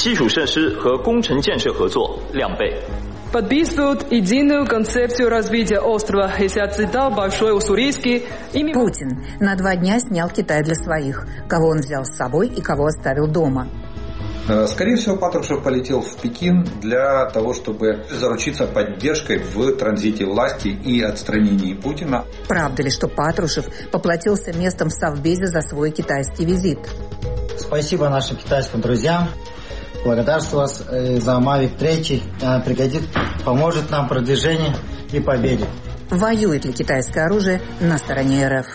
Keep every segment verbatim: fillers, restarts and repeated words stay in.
基础设施和工程建设合作两倍。 Подписывают единую концепцию развития острова Хесяцзида, Большой Уссурийский. Путин на два дня снял Китай для своих, кого он взял с собой и кого оставил дома. Скорее всего, Патрушев полетел в Пекин для того, чтобы заручиться поддержкой в транзите власти и отстранении Путина. Правда ли, что Патрушев поплатился местом в Совбезе за свой китайский визит? Спасибо нашим китайским друзьям. Благодарствую вас за Мавик три. Пригодит, поможет нам в продвижении и победе. Воюет ли китайское оружие на стороне РФ?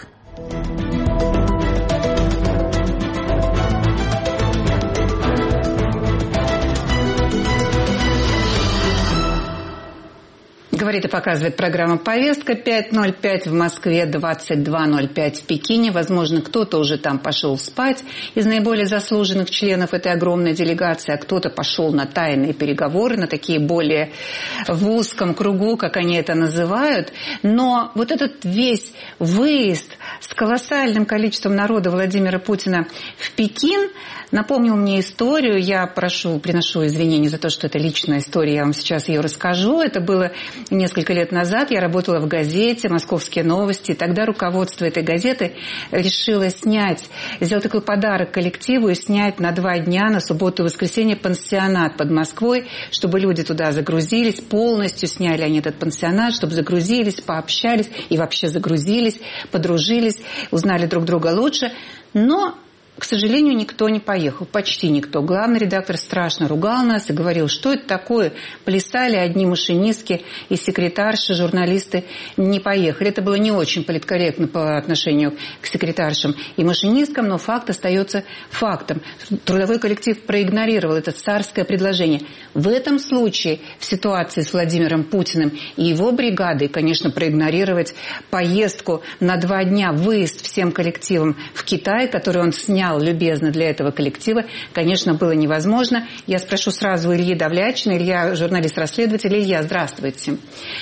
Говорит и показывает программа «Повестка». пять ноль пять в Москве, двадцать два ноль пять в Пекине. Возможно, кто-то уже там пошел спать из наиболее заслуженных членов этой огромной делегации, а кто-то пошел на тайные переговоры, на такие более в узком кругу, как они это называют. Но вот этот весь выезд с колоссальным количеством народа Владимира Путина в Пекин напомнил мне историю. Я прошу, приношу извинения за то, что это личная история, я вам сейчас ее расскажу. Это было несколько лет назад. Я работала в газете «Московские новости». Тогда руководство этой газеты решило снять, сделать такой подарок коллективу и снять на два дня, на субботу и воскресенье, пансионат под Москвой, чтобы люди туда загрузились. Полностью сняли они этот пансионат, чтобы загрузились, пообщались и вообще загрузились, подружились, узнали друг друга лучше. Но к сожалению, никто не поехал, почти никто. Главный редактор страшно ругал нас и говорил, что это такое. Плясали одни машинистки и секретарши, журналисты не поехали. Это было не очень политкорректно по отношению к секретаршам и машинисткам, но факт остается фактом. Трудовой коллектив проигнорировал это царское предложение. В этом случае, в ситуации с Владимиром Путиным и его бригадой, конечно, проигнорировать поездку на два дня, выезд всем коллективом в Китай, который он снял любезно для этого коллектива, конечно, было невозможно. Я спрошу сразу Ильи Давлячина. Илья, журналист-расследователь. Илья, здравствуйте.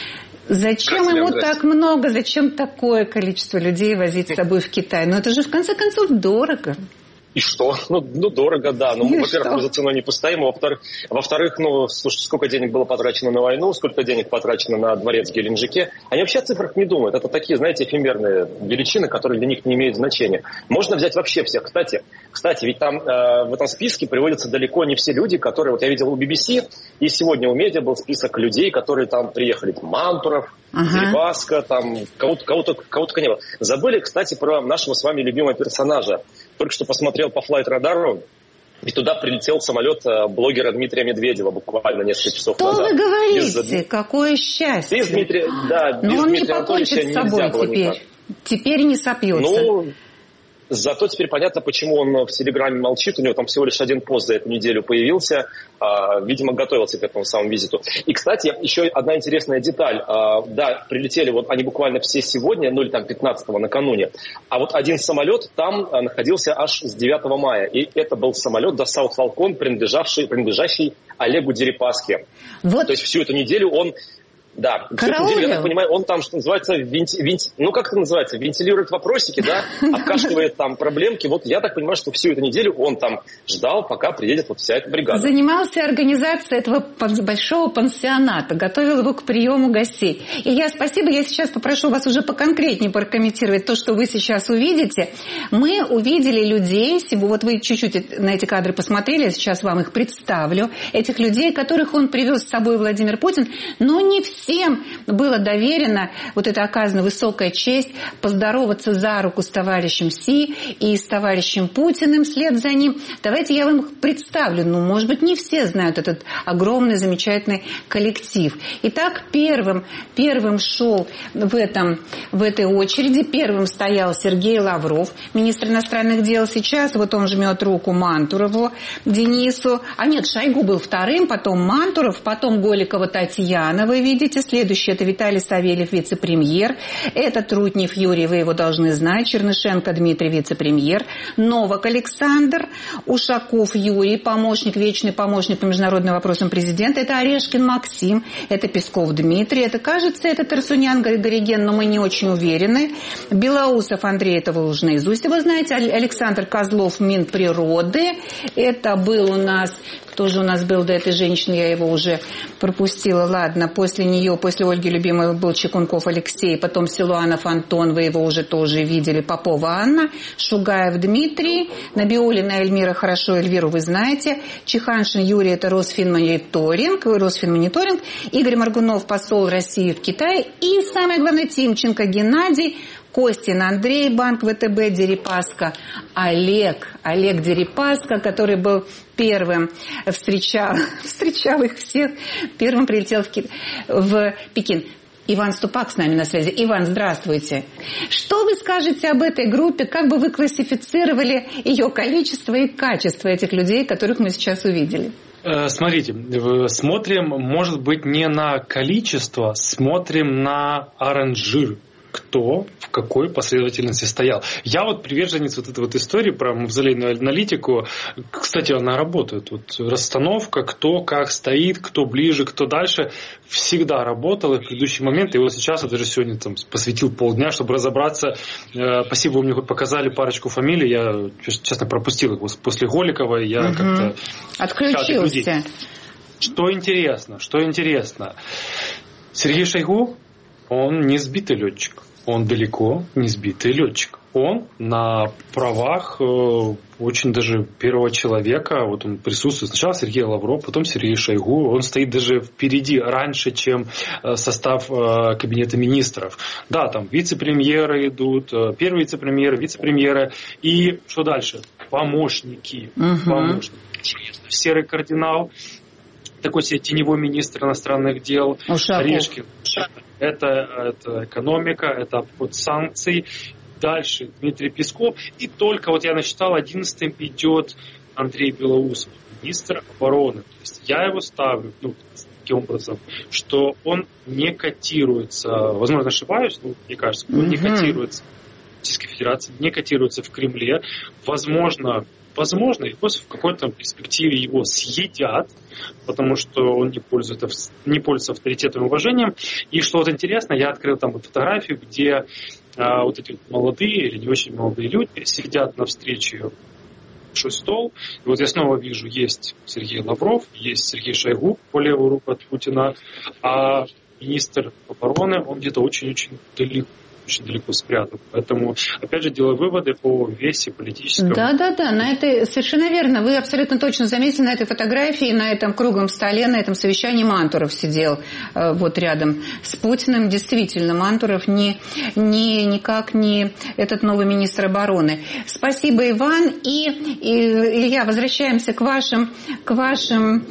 Зачем ему так много, зачем такое количество людей возить с собой в Китай? Ну, это же, в конце концов, дорого. И что? Ну, ну дорого, да. Ну, и во-первых, мы за ценой не постоим. Во-вторых, во-вторых, ну, слушай, сколько денег было потрачено на войну, сколько денег потрачено на дворец в Геленджике. Они вообще о цифрах не думают. Это такие, знаете, эфемерные величины, которые для них не имеют значения. Можно взять вообще всех. Кстати, кстати, ведь там э, в этом списке приводятся далеко не все люди, которые... Вот я видел у би би си, и сегодня у медиа был список людей, которые там приехали. Мантуров, ага. Дерибаска, там, кого-то, кого-то, кого-то не было. Забыли, кстати, про нашего с вами любимого персонажа. Только что посмотрел по флайт-радару, и туда прилетел самолет блогера Дмитрия Медведева буквально несколько часов Что назад. Что вы говорите? Без... Какое счастье! Без Дмитрия, да, Но без он Дмитрия не покончит с собой теперь. Никак. Теперь не сопьется. Ну, зато теперь понятно, почему он в Телеграме молчит. У него там всего лишь один пост за эту неделю появился. А, видимо, готовился к этому самому визиту. И, кстати, еще одна интересная деталь. А, да, прилетели вот они буквально все сегодня, ну или там пятнадцатого накануне. А вот один самолет там а, находился аж с девятого мая. И это был самолет Dassault Falcon, принадлежавший, принадлежащий Олегу Дерипаске. Вот. То есть всю эту неделю он... Да, неделю, я так понимаю, он там, что называется, венти, венти, ну как это называется, вентилирует вопросики, да, обкашливает там проблемки. Вот я так понимаю, что всю эту неделю он там ждал, пока приедет вот вся эта бригада. Занимался организацией этого большого пансионата, готовил его к приему гостей. Илья, спасибо, я сейчас попрошу вас уже поконкретнее прокомментировать то, что вы сейчас увидите. Мы увидели людей, вот вы чуть-чуть на эти кадры посмотрели, я сейчас вам их представлю, этих людей, которых он привез с собой Владимир Путин, но не все. Всем было доверено, вот это оказана высокая честь, поздороваться за руку с товарищем Си и с товарищем Путиным вслед за ним. Давайте я вам их представлю. Ну, может быть, не все знают этот огромный, замечательный коллектив. Итак, первым, первым шел в, этом, в этой очереди, первым стоял Сергей Лавров, министр иностранных дел. Сейчас вот он жмет руку Мантурову Денису. А нет, Шойгу был вторым, потом Мантуров, потом Голикова Татьяна, вы видите, видите, следующий – это Виталий Савельев, вице-премьер. Это Трутнев Юрий, вы его должны знать. Чернышенко Дмитрий, вице-премьер. Новак Александр. Ушаков Юрий, помощник, вечный помощник по международным вопросам президента. Это Орешкин Максим. Это Песков Дмитрий. Это, кажется, это Тарсунян Гориген, но мы не очень уверены. Белоусов Андрей, это вы уже наизусть его знаете. Александр Козлов, Минприроды. Это был у нас... Кто же у нас был до этой женщины, я его уже пропустила. Ладно, после нее, после Ольги Любимой был Чекунков Алексей, потом Силуанов Антон, вы его уже тоже видели, Попова Анна, Шугаев Дмитрий, Набиуллина Эльмира, хорошо, Эльвиру вы знаете, Чеханшин Юрий, это Росфинмониторинг, Росфинмониторинг, Игорь Моргунов, посол России в Китае, и самое главное, Тимченко Геннадий, Костин Андрей, Банк ВТБ, Дерипаска Олег, Олег Дерипаска, который был первым, встречал, встречал их всех, первым прилетел в, Ки... в Пекин. Иван Ступак с нами на связи. Иван, здравствуйте. Что вы скажете об этой группе? Как бы вы классифицировали ее количество и качество этих людей, которых мы сейчас увидели? Смотрите, смотрим, может быть, не на количество, смотрим на оранжир. Кто в какой последовательности стоял. Я вот приверженец вот этой вот истории про мавзолейную аналитику. Кстати, она работает. Вот расстановка, кто как стоит, кто ближе, кто дальше, всегда работала в предыдущий момент. И вот сейчас, я даже сегодня там посвятил полдня, чтобы разобраться. Спасибо, вы мне хоть показали парочку фамилий. Я, честно, пропустил их после Голикова. Я угу. как-то... Отключился. Что интересно, что интересно. Сергей Шойгу, он не сбитый летчик. Он далеко не сбитый летчик. Он на правах э, очень даже первого человека. Вот он присутствует. Сначала Сергей Лавров, потом Сергей Шойгу. Он стоит даже впереди, раньше, чем э, состав э, кабинета министров. Да, там вице-премьеры идут, э, первый вице-премьер, вице-премьеры. И что дальше? Помощники. Угу. Помощники. Серый кардинал. Такой себе теневой министр иностранных дел. Орешкин. Это, это экономика, это обход санкций. Дальше Дмитрий Песков. И только вот я насчитал, одиннадцатым идет Андрей Белоусов, министр обороны. То есть я его ставлю, ну, таким образом, что он не котируется, возможно, ошибаюсь, но мне кажется, он mm-hmm. не котируется в Российской Федерации, не котируется в Кремле. Возможно, Возможно, и в какой-то перспективе его съедят, потому что он не пользуется, не пользуется авторитетом и уважением. И что вот интересно, я открыл там вот фотографию, где а, вот эти вот молодые или не очень молодые люди сидят на встрече большой стол. И вот я снова вижу, есть Сергей Лавров, есть Сергей Шойгу по левую руку от Путина, а министр обороны, он где-то очень-очень далеко. очень далеко спрятан. Поэтому, опять же, делаю выводы по весе политическому. Да-да-да, на это совершенно верно. Вы абсолютно точно заметили на этой фотографии, на этом круглом столе, на этом совещании Мантуров сидел э, вот рядом с Путиным. Действительно, Мантуров не, не, никак не этот новый министр обороны. Спасибо, Иван. И, и Илья, возвращаемся к вашим, к вашим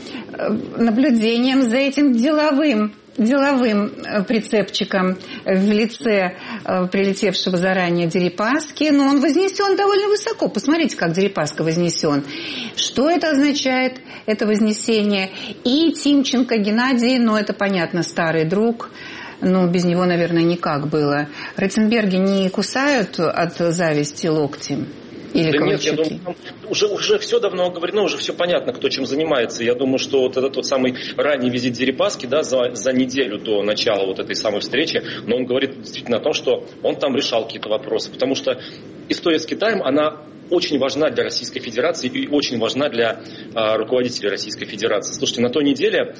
наблюдениям за этим деловым деловым прицепчиком в лице прилетевшего заранее Дерипаски, но он вознесен довольно высоко. Посмотрите, как Дерипаска вознесен. Что это означает, это вознесение? И Тимченко Геннадий, ну это понятно, старый друг, но без него, наверное, никак было. Ротенберги не кусают от зависти локти? Или да нет, я думаю, уже, уже все давно оговорено, уже все понятно, кто чем занимается. Я думаю, что вот этот вот самый ранний визит Дерипаски, да, за, за неделю до начала вот этой самой встречи, но он говорит действительно о том, что он там решал какие-то вопросы. Потому что история с Китаем, она очень важна для Российской Федерации и очень важна для а, руководителей Российской Федерации. Слушайте, на той неделе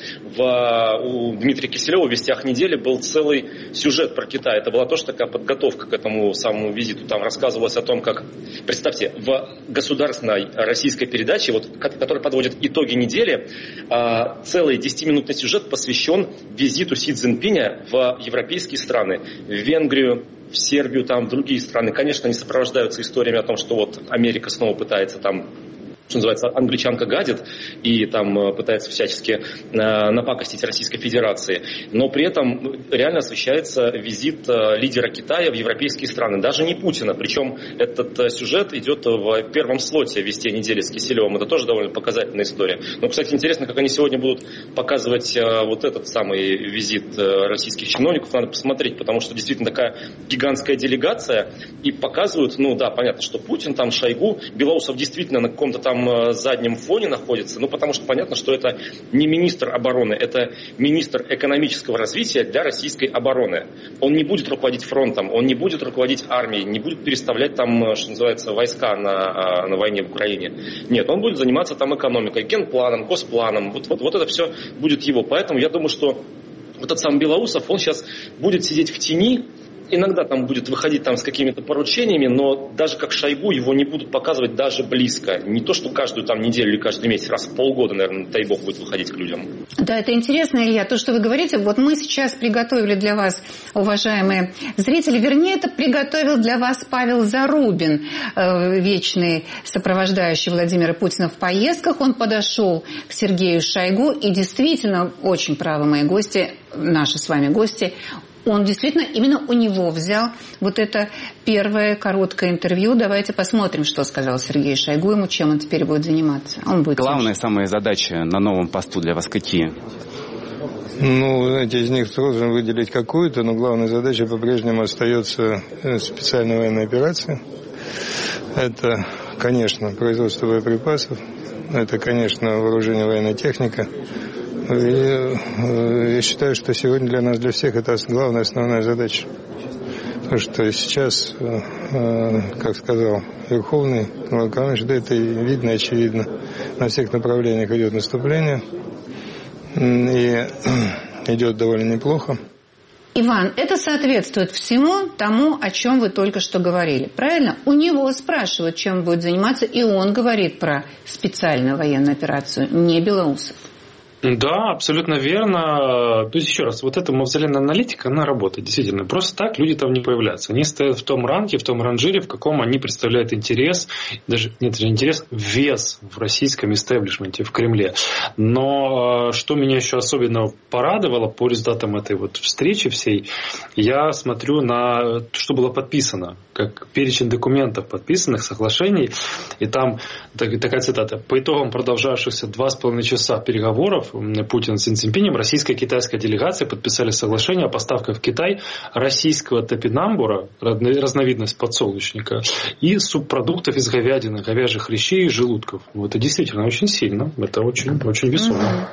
в, у Дмитрия Киселева в «Вестях недели» был целый сюжет про Китай. Это была тоже такая подготовка к этому самому визиту. Там рассказывалось о том, как, представьте, в государственной российской передаче, вот, которая подводит итоги недели, а, целый десятиминутный сюжет посвящен визиту Си Цзиньпиня в европейские страны, в Венгрию, в Сербию, там, в другие страны. Конечно, они сопровождаются историями о том, что вот Америка снова пытается там что называется, англичанка гадит и там пытается всячески э, напакостить Российской Федерации. Но при этом реально освещается визит э, лидера Китая в европейские страны. Даже не Путина. Причем этот э, сюжет идет в первом слоте «Вести недели» с Киселевым. Это тоже довольно показательная история. Но, кстати, интересно, как они сегодня будут показывать э, вот этот самый визит э, российских чиновников. Надо посмотреть, потому что действительно такая гигантская делегация. И показывают, ну да, понятно, что Путин, там Шойгу, Белоусов действительно на каком-то там заднем фоне находится, ну потому что понятно, что это не министр обороны, это министр экономического развития для российской обороны. Он не будет руководить фронтом, он не будет руководить армией, не будет переставлять там, что называется, войска на, на войне в Украине. Нет, он будет заниматься там экономикой, генпланом, госпланом, вот, вот, вот это все будет его. Поэтому я думаю, что вот этот сам Белоусов, он сейчас будет сидеть в тени. Иногда там будет выходить там с какими-то поручениями, но даже как Шойгу его не будут показывать даже близко. Не то, что каждую там неделю или каждый месяц, раз в полгода, наверное, дай бог, будет выходить к людям. Да, это интересно, Илья, то, что вы говорите. Вот мы сейчас приготовили для вас, уважаемые зрители, вернее, это приготовил для вас Павел Зарубин, вечный сопровождающий Владимира Путина в поездках. Он подошел к Сергею Шойгу, и действительно, очень правы мои гости, наши с вами гости, он действительно именно у него взял вот это первое короткое интервью. Давайте посмотрим, что сказал Сергей Шойгу ему, чем он теперь будет заниматься. Он будет Главная самая задача на новом посту для вас какие? Ну, знаете, из них сложно выделить какую-то, но главная задача по-прежнему остается специальная военная операция. Это, конечно, производство боеприпасов, это, конечно, вооружение, военная техника. И я считаю, что сегодня для нас, для всех, это главная, основная задача. Потому что сейчас, как сказал Верховный главнокомандующий, да, это видно, очевидно. На всех направлениях идет наступление. И идет довольно неплохо. Иван, это соответствует всему тому, о чем вы только что говорили. Правильно? У него спрашивают, чем он будет заниматься, и он говорит про специальную военную операцию, не Белоусов. Да, абсолютно верно. То есть, еще раз, вот эта мавзолейная аналитика, она работает, действительно. Просто так люди там не появляются. Они стоят в том ранге, в том ранжире, в каком они представляют интерес, даже нет, даже интерес, вес в российском истеблишменте, в Кремле. Но что меня еще особенно порадовало по результатам этой вот встречи всей, я смотрю на то, что было подписано, как перечень документов, подписанных, соглашений, и там такая цитата: по итогам продолжавшихся два с половиной часа переговоров Путин с Си Цзиньпинем, российская и китайская делегация подписали соглашение о поставках в Китай российского топинамбура, разновидность подсолнечника, и субпродуктов из говядины, говяжьих хрящей и желудков. Это действительно очень сильно, это очень, очень весомо.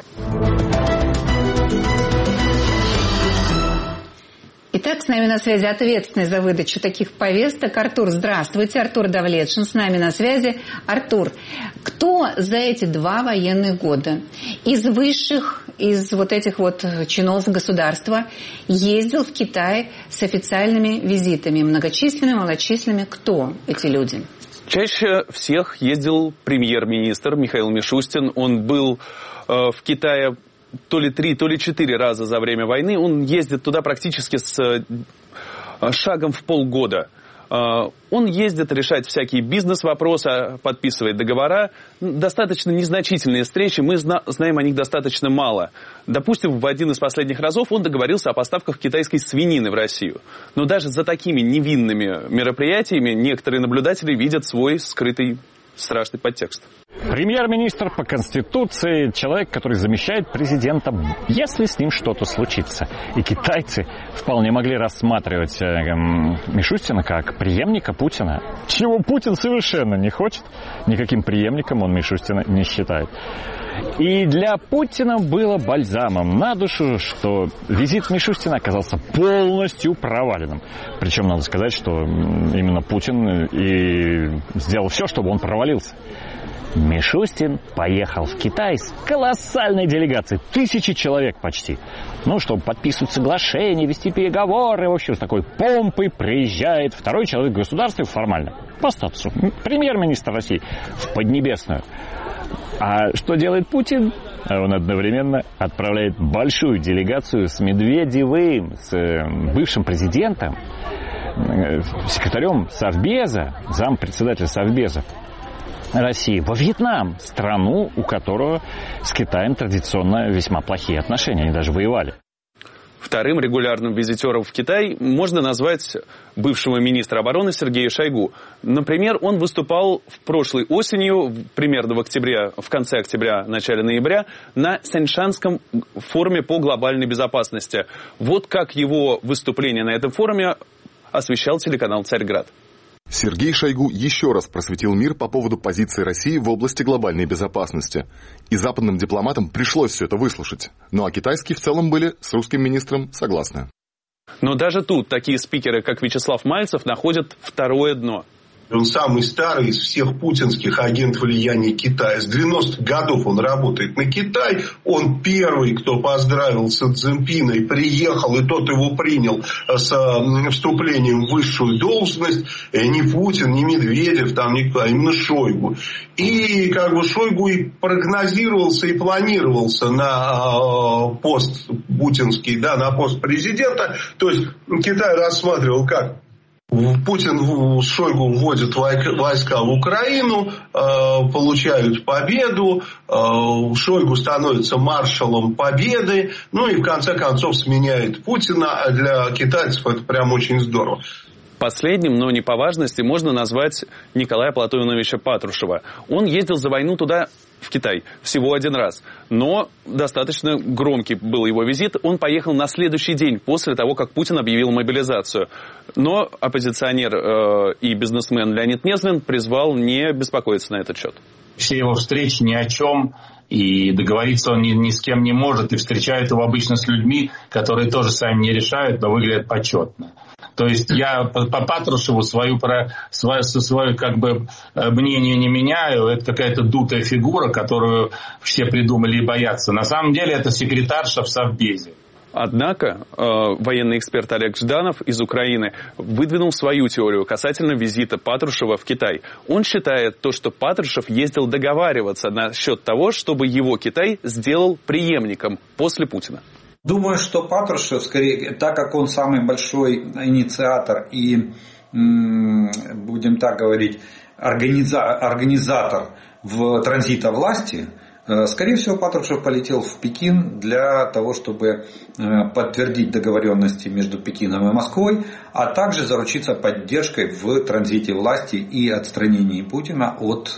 Итак, с нами на связи ответственный за выдачу таких повесток Артур. Здравствуйте, Артур Давлетшин с нами на связи. Артур, кто за эти два военных года из высших, из вот этих вот чинов государства ездил в Китай с официальными визитами? Многочисленными, малочисленными. Кто эти люди? Чаще всех ездил премьер-министр Михаил Мишустин. Он был э, в Китае то ли три, то ли четыре раза за время войны. Он ездит туда практически с шагом в полгода. Он ездит решать всякие бизнес-вопросы, подписывает договора. Достаточно незначительные встречи, мы знаем о них достаточно мало. Допустим, в один из последних разов он договорился о поставках китайской свинины в Россию. Но даже за такими невинными мероприятиями некоторые наблюдатели видят свой скрытый страшный подтекст. Премьер-министр по Конституции, человек, который замещает президента, если с ним что-то случится. И китайцы вполне могли рассматривать э, э, Мишустина как преемника Путина, чего Путин совершенно не хочет. Никаким преемником он Мишустина не считает. И для Путина было бальзамом на душу, что визит Мишустина оказался полностью проваленным. Причем надо сказать, что именно Путин и сделал все, чтобы он провалился. Мишустин поехал в Китай с колоссальной делегацией, тысячи человек почти. Ну, чтобы подписывать соглашения, вести переговоры, в общем, с такой помпой приезжает второй человек в государстве формально, по статусу, премьер-министр России, в Поднебесную. А что делает Путин? Он одновременно отправляет большую делегацию с Медведевым, с бывшим президентом, секретарем Совбеза, зампредседателя Совбеза. России во Вьетнам, страну, у которой с Китаем традиционно весьма плохие отношения, они даже воевали. Вторым регулярным визитером в Китай можно назвать бывшего министра обороны Сергея Шойгу. Например, он выступал в прошлой осенью, примерно в октябре, в конце октября, начале ноября, на Сяньшанском форуме по глобальной безопасности. Вот как его выступление на этом форуме освещал телеканал «Царьград». Сергей Шойгу еще раз просветил мир по поводу позиции России в области глобальной безопасности. И западным дипломатам пришлось все это выслушать. Ну а китайские в целом были с русским министром согласны. Но даже тут такие спикеры, как Вячеслав Мальцев, находят второе дно. Он самый старый из всех путинских агентов влияния Китая. С девяностых годов он работает на Китай. Он первый, кто поздравил Си Цзиньпина и приехал, и тот его принял с вступлением в высшую должность. Не Путин, не Медведев, там никто, а именно Шойгу. И как бы Шойгу и прогнозировался, и планировался на пост путинский, да, на пост президента. То есть Китай рассматривал как... Путин с Шойгу вводят войска в Украину, получают победу, Шойгу становится маршалом победы, ну и в конце концов сменяет Путина. Для китайцев это прям очень здорово. Последним, но не по важности, можно назвать Николая Платоновича Патрушева. Он ездил за войну туда, в Китай, всего один раз. Но достаточно громкий был его визит. Он поехал на следующий день, после того, как Путин объявил мобилизацию. Но оппозиционер э, и бизнесмен Леонид Незвин призвал не беспокоиться на этот счет. Все его встречи ни о чем, и договориться он ни, ни с кем не может, и встречает его обычно с людьми, которые тоже сами не решают, но выглядят почетно. То есть я по, по Патрушеву свою, про, свое, свое как бы, мнение не меняю. Это какая-то дутая фигура, которую все придумали и боятся. На самом деле это секретарша в Совбезе. Однако э, военный эксперт Олег Жданов из Украины выдвинул свою теорию касательно визита Патрушева в Китай. Он считает то, что Патрушев ездил договариваться насчет того, чтобы его Китай сделал преемником после Путина. Думаю, что Патрушев, скорее, так как он самый большой инициатор и, будем так говорить, организа- организатор в транзита власти, скорее всего, Патрушев полетел в Пекин для того, чтобы подтвердить договоренности между Пекином и Москвой, а также заручиться поддержкой в транзите власти и отстранении Путина от,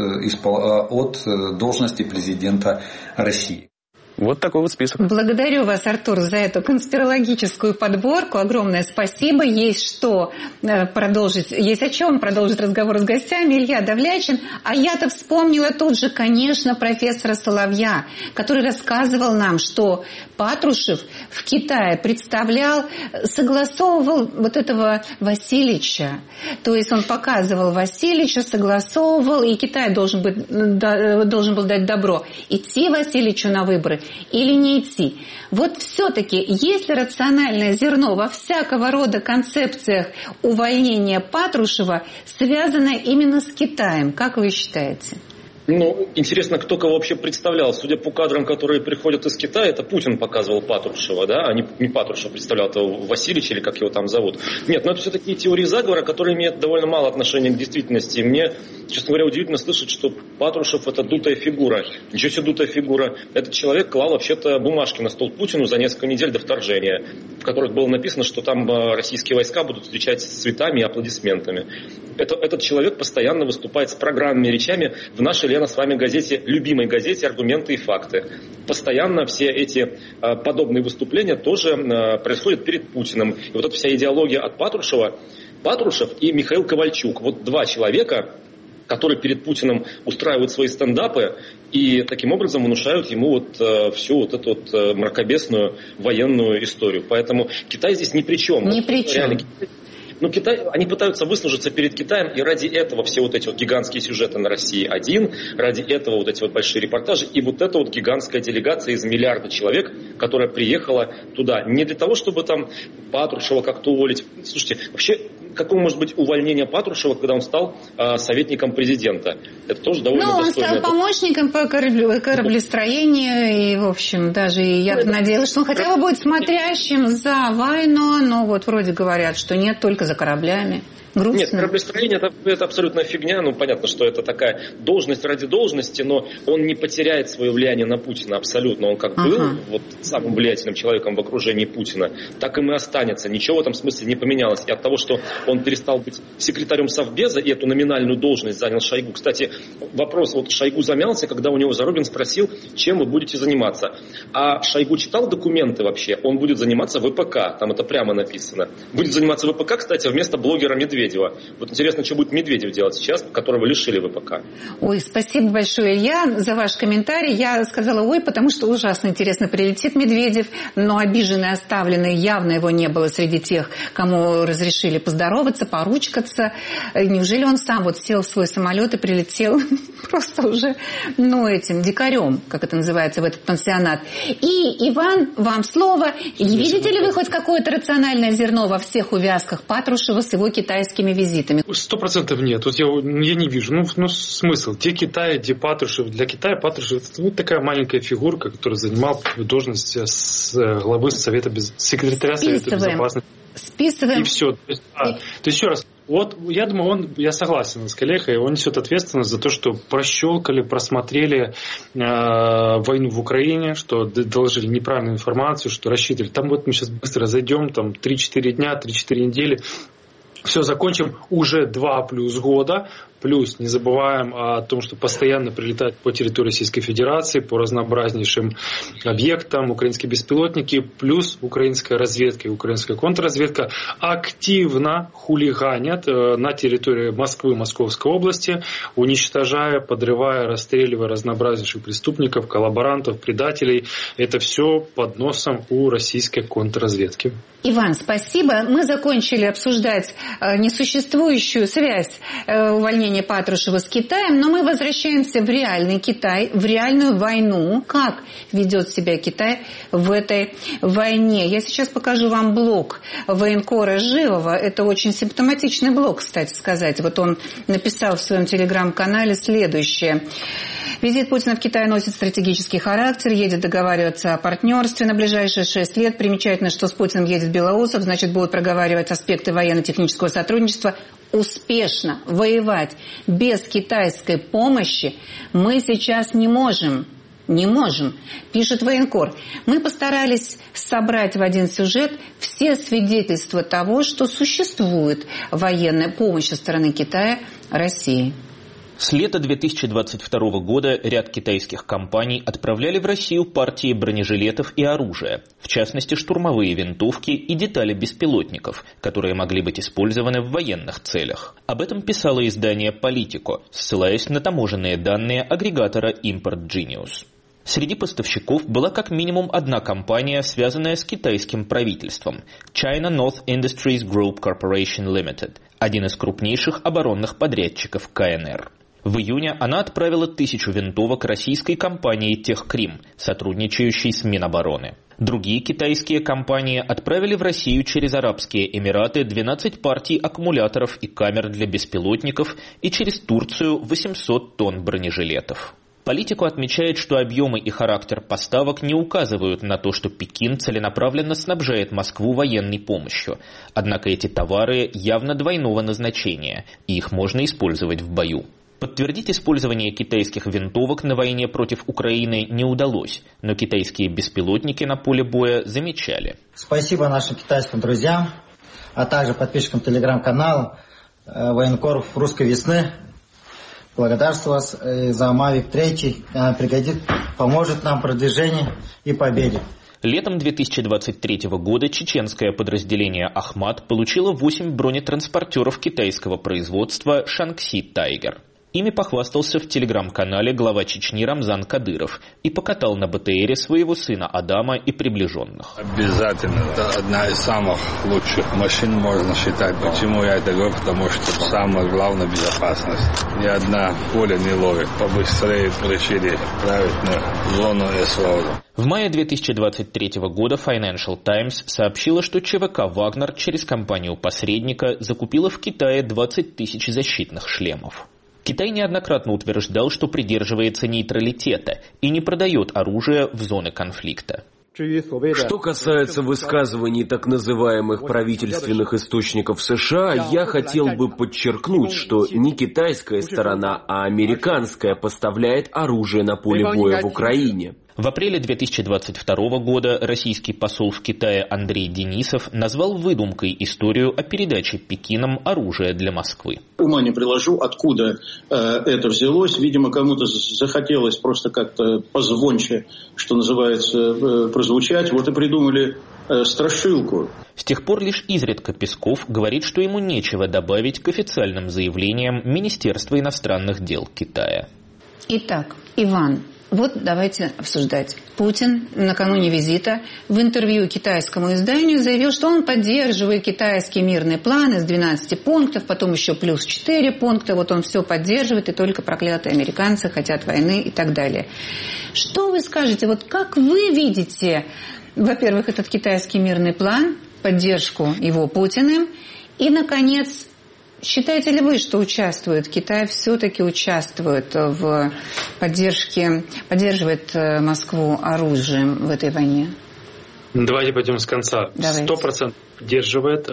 от должности президента России. Вот такой вот список. Благодарю вас, Артур, за эту конспирологическую подборку. Огромное спасибо. Есть что продолжить, есть о чем продолжить разговор с гостями. Илья Давлячин. А я-то вспомнила тут же, конечно, профессора Соловья, который рассказывал нам, что Патрушев в Китае представлял, согласовывал вот этого Васильича. То есть он показывал Васильича, согласовывал, и Китай должен, быть, должен был дать добро. Идти Васильичу на выборы или не идти. Вот все-таки, есть ли рациональное зерно во всякого рода концепциях увольнения Патрушева, связанное именно с Китаем? Как вы считаете? Ну, интересно, кто кого вообще представлял. Судя по кадрам, которые приходят из Китая, это Путин показывал Патрушева, да, а не, не Патрушев представлял, это Васильевич или как его там зовут. Нет, но это все такие теории заговора, которые имеют довольно мало отношения к действительности. И мне, честно говоря, удивительно слышать, что Патрушев — это дутая фигура. Ничего себе дутая фигура. Этот человек клал вообще-то бумажки на стол Путину за несколько недель до вторжения, в которых было написано, что там российские войска будут встречать с цветами и аплодисментами. Это, этот человек постоянно выступает с программными речами в нашей, Лена, с вами газете, любимой газете «Аргументы и факты». Постоянно все эти а, подобные выступления тоже а, происходят перед Путиным. И вот эта вся идеология от Патрушева, Патрушев и Михаил Ковальчук. Вот два человека, которые перед Путиным устраивают свои стендапы и таким образом внушают ему вот, э, всю вот эту вот э, мракобесную военную историю. Поэтому Китай здесь ни при чем. Ни при чем. Ну, Китай, они пытаются выслужиться перед Китаем, и ради этого все вот эти вот гигантские сюжеты на России один, ради этого вот эти вот большие репортажи, и вот эта вот гигантская делегация из миллиарда человек, которая приехала туда не для того, чтобы там Патрушева как-то уволить. Слушайте, вообще, какое может быть увольнение Патрушева, когда он стал э, советником президента? Это тоже довольно Ну, он достойно. стал помощником по кораблю, кораблестроению, и, в общем, даже я ну, надеялась, что он хотя бы будет смотрящим за войну, но вот вроде говорят, что нет, только за кораблями. Грустно. Нет, кораблестроение это, это абсолютная фигня. Ну, понятно, что это такая должность ради должности, но он не потеряет свое влияние на Путина абсолютно. Он как ага. был вот, самым влиятельным человеком в окружении Путина, так им и останется. Ничего в этом смысле не поменялось. И от того, что он перестал быть секретарем Совбеза и эту номинальную должность занял Шойгу. Кстати, вопрос, вот Шойгу замялся, когда у него Зарубин спросил, чем вы будете заниматься. А Шойгу читал документы вообще? Он будет заниматься ВПК, там это прямо написано. Будет заниматься ВПК, кстати, вместо блогера Медведева. Вот интересно, что будет Медведев делать сейчас, которого лишили ВПК. Ой, спасибо большое, Илья, за ваш комментарий. Я сказала ой, потому что ужасно интересно, прилетит Медведев, но обиженный, оставленный, явно его не было среди тех, кому разрешили поздороваться, поручкаться. Неужели он сам вот сел в свой самолет и прилетел просто уже, ну, этим дикарем, как это называется, в этот пансионат. И, Иван, вам слово. Видите ли вы хоть какое-то рациональное зерно во всех увязках Патрушева с его китайскими визитами? Сто процентов нет. Вот я, я не вижу. Ну, ну, смысл. Где Китай, где Патрушев? Для Китая Патрушев это вот такая маленькая фигурка, которая занимала должность с главы Совета без... секретаря Совета Безопасности. Списываем. И все. То есть, а, то есть еще раз. Вот, я думаю, он, я согласен с коллегой, он несет ответственность за то, что прощелкали, просмотрели э, войну в Украине, что доложили неправильную информацию, что рассчитывали. Там вот мы сейчас быстро зайдем, там три-четыре дня, три-четыре недели, все закончим уже два плюс года. Плюс не забываем о том, что постоянно прилетают по территории Российской Федерации, по разнообразнейшим объектам украинские беспилотники, плюс украинская разведка и украинская контрразведка активно хулиганят на территории Москвы, Московской области, уничтожая, подрывая, расстреливая разнообразнейших преступников, коллаборантов, предателей. Это все под носом у российской контрразведки. Иван, спасибо. Мы закончили обсуждать несуществующую связь увольнения Патрушева с Китаем, но мы возвращаемся в реальный Китай, в реальную войну. Как ведет себя Китай в этой войне? Я сейчас покажу вам блог военкора Живого. Это очень симптоматичный блог, кстати сказать. Вот он написал в своем телеграм-канале следующее. Визит Путина в Китай носит стратегический характер, едет договариваться о партнерстве на ближайшие шесть лет. Примечательно, что с Путиным едет Белоусов, значит, будут проговаривать аспекты военно-технического сотрудничества. Успешно воевать без китайской помощи мы сейчас не можем. Не можем, пишет военкор. Мы постарались собрать в один сюжет все свидетельства того, что существует военная помощь со стороны Китая России. С лета две тысячи двадцать второго года ряд китайских компаний отправляли в Россию партии бронежилетов и оружия, в частности штурмовые винтовки и детали беспилотников, которые могли быть использованы в военных целях. Об этом писало издание «Политико», ссылаясь на таможенные данные агрегатора Import Genius. Среди поставщиков была как минимум одна компания, связанная с китайским правительством – China North Industries Group Corporation Limited, один из крупнейших оборонных подрядчиков ка эн эр. В июне она отправила тысячу винтовок российской компании «Техкрим», сотрудничающей с Минобороны. Другие китайские компании отправили в Россию через Арабские Эмираты двенадцать партий аккумуляторов и камер для беспилотников и через Турцию восемьсот тонн бронежилетов. Политико отмечает, что объемы и характер поставок не указывают на то, что Пекин целенаправленно снабжает Москву военной помощью. Однако эти товары явно двойного назначения, и их можно использовать в бою. Подтвердить использование китайских винтовок на войне против Украины не удалось, но китайские беспилотники на поле боя замечали. Спасибо нашим китайским друзьям, а также подписчикам телеграм-канала «Военкор русской весны». Благодарствую вас за Мавик три, пригодит, поможет нам в продвижении и победе. Летом две тысячи двадцать третьего года чеченское подразделение «Ахмат» получило восемь бронетранспортеров китайского производства «Шанкси Тайгер». Ими похвастался в телеграм-канале глава Чечни Рамзан Кадыров и покатал на бэ тэ эре своего сына Адама и приближенных. Обязательно. Это одна из самых лучших машин, можно считать. Почему я это говорю? Потому что самое главное — безопасность. Ни одна пуля не ловит. Побыстрее решили править на зону СВО. В мае две тысячи двадцать третьего года Financial Times сообщила, что ЧВК «Вагнер» через компанию-посредника закупила в Китае двадцать тысяч защитных шлемов. Китай неоднократно утверждал, что придерживается нейтралитета и не продает оружие в зоны конфликта. Что касается высказываний так называемых правительственных источников США, я хотел бы подчеркнуть, что не китайская сторона, а американская поставляет оружие на поле боя в Украине. В апреле две тысячи двадцать второго года российский посол в Китае Андрей Денисов назвал выдумкой историю о передаче Пекином оружия для Москвы. Ума не приложу, откуда э, это взялось. Видимо, кому-то захотелось просто как-то позвонче, что называется, э, прозвучать. Вот и придумали э, страшилку. С тех пор лишь изредка Песков говорит, что ему нечего добавить к официальным заявлениям Министерства иностранных дел Китая. Итак, Иван, вот давайте обсуждать. Путин накануне визита в интервью китайскому изданию заявил, что он поддерживает китайский мирный план из двенадцати пунктов, потом еще плюс четыре пункта. Вот он все поддерживает, и только проклятые американцы хотят войны и так далее. Что вы скажете? Вот как вы видите, во-первых, этот китайский мирный план, поддержку его Путиным, и, наконец, считаете ли вы, что участвует, Китай все-таки участвует в поддержке, поддерживает Москву оружием в этой войне? Давайте пойдем с конца. Сто процентов поддерживает.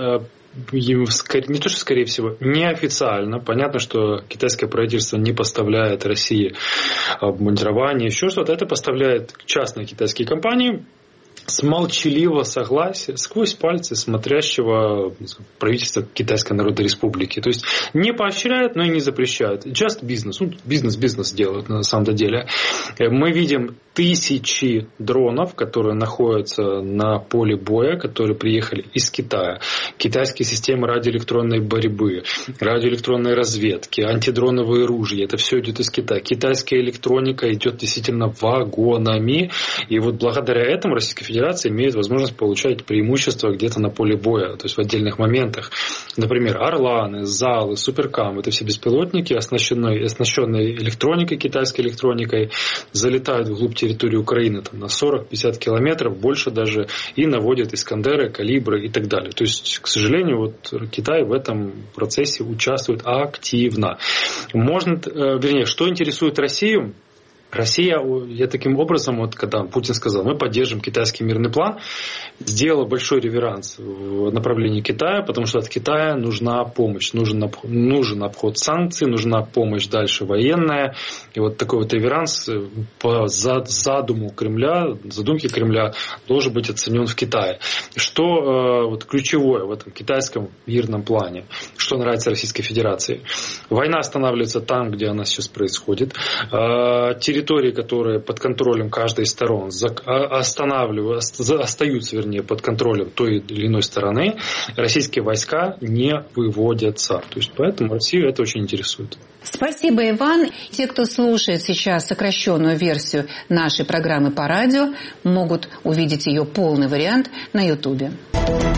Не то, что скорее всего, неофициально. Понятно, что китайское правительство не поставляет России обмундирование, еще что-то. Это поставляет частные китайские компании с молчаливого согласия, сквозь пальцы смотрящего правительства Китайской Народной Республики. То есть не поощряют, но и не запрещают. Just бизнес. Ну, бизнес-бизнес делают на самом деле. Мы видим тысячи дронов, которые находятся на поле боя, которые приехали из Китая. Китайские системы радиоэлектронной борьбы, радиоэлектронной разведки, антидроновые ружья. Это все идет из Китая. Китайская электроника идет действительно вагонами. И вот благодаря этому Российская Федерация имеет возможность получать преимущества где-то на поле боя, то есть в отдельных моментах. Например, Орланы, Залы, Суперкам, это все беспилотники, оснащенные, оснащенные электроникой, китайской электроникой, залетают вглубь территории Украины там, на сорок-пятьдесят километров, больше даже, и наводят Искандеры, Калибры и так далее. То есть, к сожалению, вот Китай в этом процессе участвует активно. Можно, вернее, что интересует Россию? Россия, я таким образом, вот когда Путин сказал, мы поддержим китайский мирный план, сделала большой реверанс в направлении Китая, потому что от Китая нужна помощь, нужен, нужен обход санкций, нужна помощь дальше военная. И вот такой вот реверанс по задуму Кремля, задумке Кремля должен быть оценен в Китае. Что вот, ключевое в этом китайском мирном плане, что нравится Российской Федерации? Война останавливается там, где она сейчас происходит. Территория Территории, которые под контролем каждой из сторон останавливаются, остаются, вернее, под контролем той или иной стороны, российские войска не выводятся. То есть, поэтому Россию это очень интересует. Спасибо, Иван. Те, кто слушает сейчас сокращенную версию нашей программы по радио, могут увидеть ее полный вариант на Ютубе.